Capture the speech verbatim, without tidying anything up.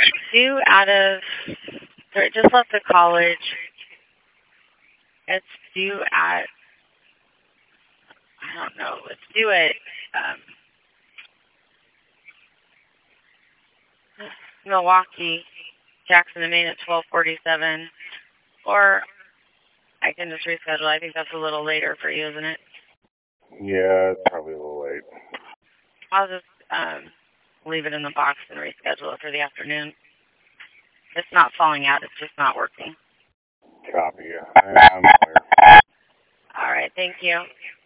due out of, or it just left the college. It's due at, I don't know, it's due at um, Milwaukee, Jackson and Maine at twelve forty-seven. Or I can just reschedule. I think that's a little later for you, isn't it? Yeah, it's probably a little late. I'll just um, leave it in the box and reschedule it for the afternoon. It's not falling out. It's just not working. Copy. I'm clear. All right. Thank you.